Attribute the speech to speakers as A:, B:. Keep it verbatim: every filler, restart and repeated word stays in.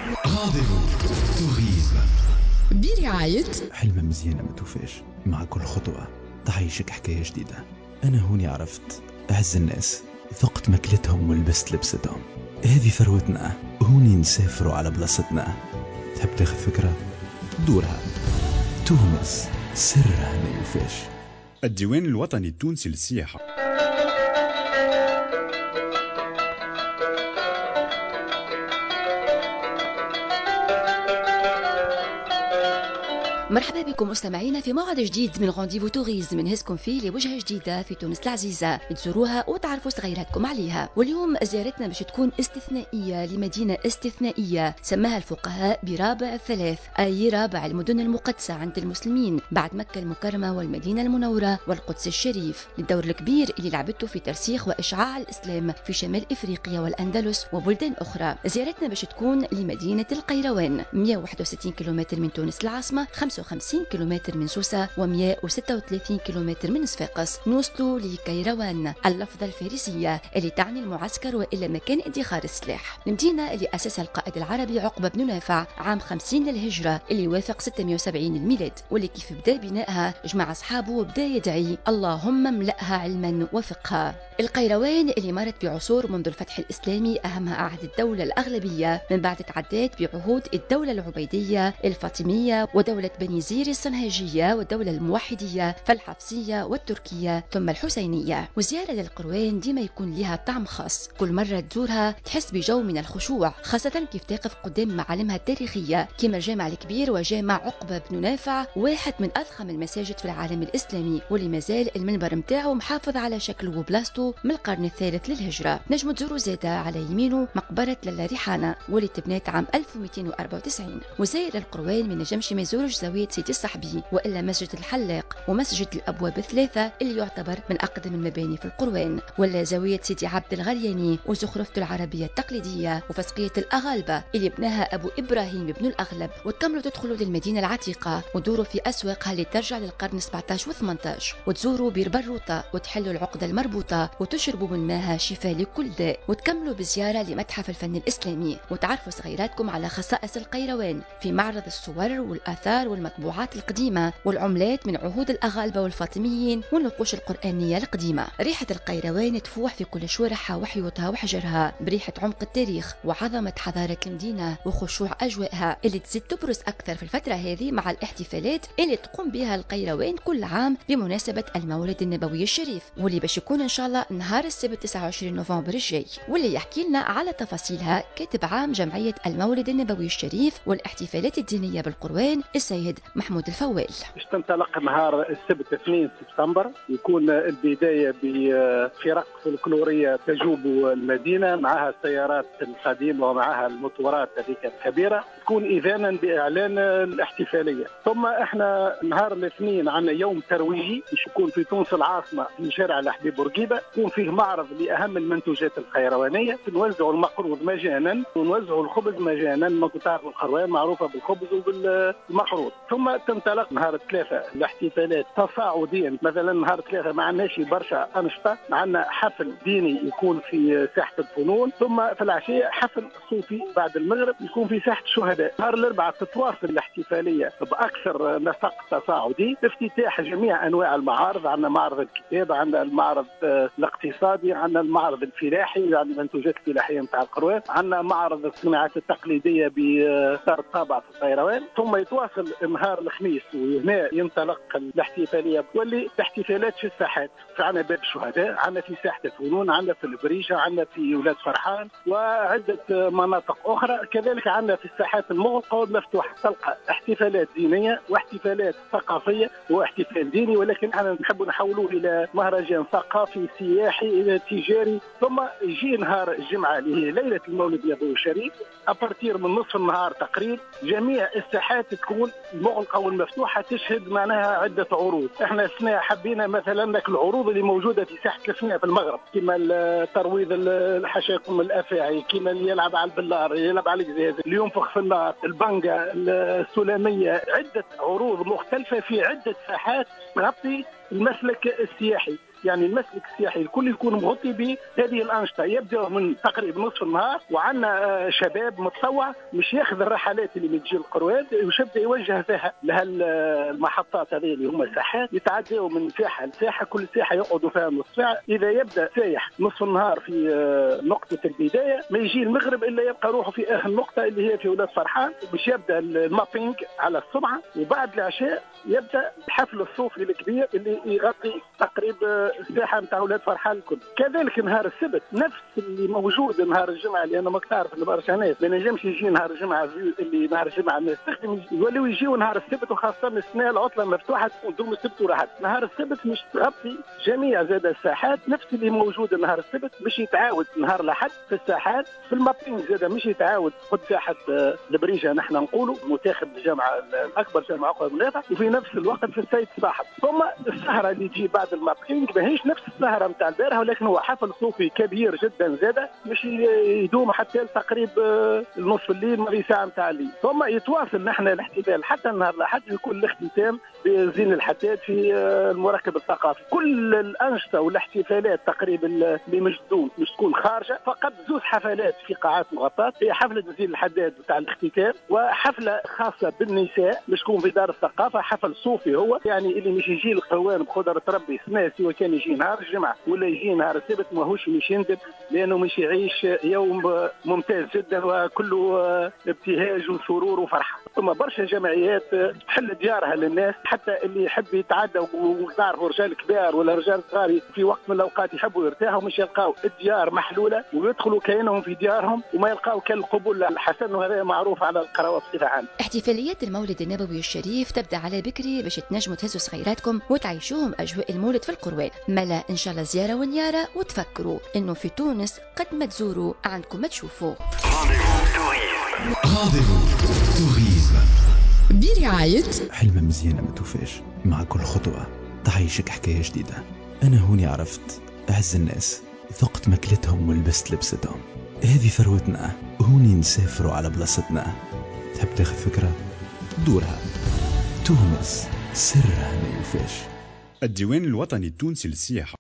A: رانديفو توريزم
B: برعاية
C: حلمة مزيانة ما توفاش، مع كل خطوة تعيشك حكاية جديدة. أنا هوني عرفت أعز الناس، ذقت ماكلتهم ولبست لبستهم. هذه ثروتنا، هوني نسافروا على بلاصتنا. تحب تاخذ فكرة؟ دورها. تونس سرها ما يوفاش.
D: الديوان الوطني التونسي للسياحة.
E: مرحبا بكم مستمعينا في موعد جديد من رانديفو توريزم نهزكم فيه لوجهة جديدة في تونس العزيزة تزوروها وتعرفوا صغيراتكم عليها. واليوم زيارتنا باش تكون استثنائية لمدينة استثنائية سماها الفقهاء برابع الثلاث، أي رابع المدن المقدسة عند المسلمين بعد مكة المكرمة والمدينة المنورة والقدس الشريف، للدور الكبير اللي لعبته في ترسيخ وإشعاع الإسلام في شمال إفريقيا والأندلس وبلدان أخرى. زيارتنا باش تكون لمدينة القيروان، مئة وواحد وستين كيلومتر من تونس العاصمة، خمسة وخمسين كيلومتر من سوسة ومئة وستة وثلاثين كيلومتر من صفاقس. نوصلوا لكيروان، اللفظة الفارسية اللي تعني المعسكر وإلا مكان ادخار السلاح. المدينة اللي أسسها القائد العربي عقبة بن نافع عام خمسين للهجرة اللي يوافق ستمئة وسبعين الميلاد، واللي كيف بدا بنائها جمع أصحابه وبدا يدعي اللهم املأها علما وفقها. القيروان اللي مرت بعصور منذ الفتح الإسلامي، أهمها عهد الدولة الأغلبية، من بعد تعدات بعهود الدولة العبيدية الفاطمية ودولة بني زير الصنهاجية والدولة الموحدية فالحفصية والتركية ثم الحسينية. وزيارة للقروان ديما يكون لها طعم خاص، كل مرة تزورها تحس بجو من الخشوع، خاصة كيف تقف قدام معالمها التاريخية كما الجامع الكبير وجامع عقبة بن نافع، واحد من أضخم المساجد في العالم الإسلامي واللي مازال المنبر متاعه محافظ على شكله وبلاصته من القرن الثالث للهجرة. نجم تزوروا زادة على يمينه مقبرة لالا ريحانة واللي تبنات عام ألف ومئتين وأربعة وتسعين. وزائر القروان ما نجمش ما يزورش زاوية سيدي الصحبي وإلا مسجد الحلاق ومسجد الأبواب الثلاثة اللي يعتبر من أقدم المباني في القروان، ولا زاوية سيدي عبد الغرياني وزخرفة العربية التقليدية وفسقية الأغالبة اللي بناها أبو إبراهيم بن الأغلب. وتكملوا تدخلوا للمدينة العتيقة ودوروا في أسواقها اللي ترجع للقرن سبعة عشر و ثمانية عشر، وتزوروا بير بروطة وتحلوا العقدة المربوطة وتشربوا من ماها شفاء لكل داء، وتكملوا بزيارة لمتحف الفن الإسلامي وتعرفوا صغيراتكم على خصائص القيروان في معرض الصور والآثار والمطبوعات القديمة والعملات من عهود الأغالبة والفاطميين والنقوش القرآنية القديمة. ريحة القيروان تفوح في كل شوارعها وحيوطها وحجرها بريحة عمق التاريخ وعظمة حضارة المدينة وخشوع أجوائها اللي تزيد تبرز أكثر في الفترة هذه مع الاحتفالات اللي تقوم بها القيروان كل عام بمناسبة المولد النبوي الشريف، واللي باش يكون إن شاء الله نهار السبت تسعة وعشرين نوفمبر الجاي. واللي يحكي لنا على تفاصيلها كاتب عام جمعية المولد النبوي الشريف والاحتفالات الدينية بالقروان السيد محمود الفوال.
F: باش تنطلق نهار السبت اثنين سبتمبر، يكون البدايه بفرق فلكلوريه تجوب المدينه معها السيارات القديمه ومعها الموتورات هذيك الكبيره، تكون اذانا باعلان الاحتفاليه. ثم احنا نهار الاثنين عندنا يوم ترويجي باش يكون في تونس العاصمه في شارع الحبيب بورقيبه، يكون فيه معرض لاهم المنتوجات القيروانيه، نوزعوا المقروض مجانا ونوزعوا الخبز مجانا، ما كنت تعرفوا القروان معروفه بالخبز وبالمقروض. ثم تنطلق نهار الثلاثاء الاحتفالات تصاعديا، مثلا نهار الثلاثاء ما عندناش برشا انشطه، عندنا حفل ديني يكون في ساحه الفنون، ثم في العشيه حفل صوفي بعد المغرب يكون في ساحه الشهداء. نهار الاربعاء تتواصل الاحتفاليه باكثر نسق تصاعدي، افتتاح جميع انواع المعارض، عندنا معرض الكتاب، عندنا المعرض الاقتصادي، عندنا المعرض الفلاحي، عندنا المنتوجات الفلاحيه نتاع القروان، عندنا معرض الصناعات التقليديه بدار الطابع في القيروان. ثم يتواصل نهار الخميس وهنا ينطلق الاحتفاليه، واللي الاحتفالات في الساحات، عندنا باب الشهداء، عندنا في ساحه الفنون، عندنا في البريشه، عندنا في ولاد فرحان وعده مناطق اخرى. كذلك عندنا في الساحات المغلقه والمفتوحه تلقى احتفالات دينيه واحتفالات ثقافيه واحتفال ديني، ولكن احنا نحب نحولوه الى مهرجان ثقافي سياحي الى تجاري. ثم يجي نهار الجمعه اللي هي ليله المولد النبوي الشريف، ابارتير من نصف النهار تقريبا جميع الساحات تكون المغلقه والمفتوحه تشهد معناها عده عروض. احنا السنه حبينا مثلا لك العروض اللي موجوده في ساحه الفناء في المغرب، كما ترويض الحشاكم الافاعي، كما اللي يلعب على البلار، يلعب على القزاز، اللي ينفخ في النار، البنجا، السلاميه، عده عروض مختلفه في عده ساحات تغطي المسلك السياحي. يعني المسلك السياحي الكل يكون مغطي بهذه الانشطه، يبدا من تقريبا نصف النهار، وعندنا شباب متطوع مش ياخذ الرحلات اللي من تجي القروات وش يبدا يوجه فيها لها المحطات هذه اللي هما ساحات يتعداوا من ساحه لساحه، كل ساحه يقعدوا فيها نص ساعه. اذا يبدا سايح نصف النهار في نقطه البدايه، ما يجي المغرب الا يبقى روحه في اخر نقطه اللي هي في ولاد فرحان، باش يبدا المابينج على السمعه، وبعد العشاء يبدا الحفل الصوفي الكبير اللي يغطي تقريبا الساحه نتاع ولاد فرحان الكل. كذلك نهار السبت نفس اللي موجود نهار الجمعه، لان ما تعرف ان برشا ناس ما نجمش يجي نهار الجمعه اللي نهار الجمعه الناس تخدم، يوليو يجيو نهار السبت، وخاصه السنه العطله مفتوحه تكون دوم السبت وراحت. نهار السبت مش تغطي جميع زاد الساحات نفس اللي موجود نهار السبت، مش يتعاود نهار الاحد في الساحات في المابينج زاد، مش يتعاود خد ساحه البريجه نحن نقولوا متاخد الجامعه الاكبر جامعه اخرى مناطق، وفي نفس الوقت في السيد صباح. ثم السهره اللي تجي بعد المابينج ماهيش نفس السهره نتاع البارحه، ولكن هو حفل صوفي كبير جدا زاد، مش يدوم حتى تقريبا نصف الليل ما في ساعه نتاع الليل. ثم يتواصل نحن الاحتفال حتى النهار الاحد يكون الاختتام بزين الحداد في المركب الثقافي. كل الانشطه والاحتفالات تقريبا اللي مجدون مش تكون خارجه، فقط زوج حفلات في قاعات مغطاه، هي حفله زين الحداد بتاع الاختتام، وحفله خاصه بالنساء مش تكون في دار الثقافه، حفل صوفي هو يعني اللي مش يجي القوان بقدره ربي سنه سواء كان يجي نهار الجمعه ولا يجي نهار السبت ماهوش مش يندم، لانه مش يعيش يوم ممتاز جدا وكله ابتهاج وسرور وفرحه. ثم برشا جمعيات تحل ديارها للناس، حتى اللي يحب يتعدى ونعرفوا رجال كبار ولا رجال صغار في وقت من الاوقات يحبوا يرتاحوا مش يلقاو الديار محلوله ويدخلوا كانهم في ديارهم وما يلقاو كالقبول الحسن، وهذا معروف على القروات بصفه عامه.
E: احتفاليات المولد النبوي الشريف تبدا على بكري باش تنجموا تهزوا صغيراتكم وتعيشوهم اجواء المولد في القروات، ملا ان شاء الله زياره ونياره، وتفكروا انه في تونس قد ما تزوروا عندكم ما تشوفوا.
A: رانديفو توريزم
B: برعاية
C: حلمة مزيانة ما توفاش، مع كل خطوة تعيشك حكاية جديدة. أنا هوني عرفت أعز الناس، ذقت ماكلتهم ولبست لبستهم، هذه ثروتنا، هوني نسافروا على بلاصتنا. تحب تاخذ فكرة؟ دورها. تونس سرها ما يوفاش.
D: الديوان الوطني التونسي للسياحة.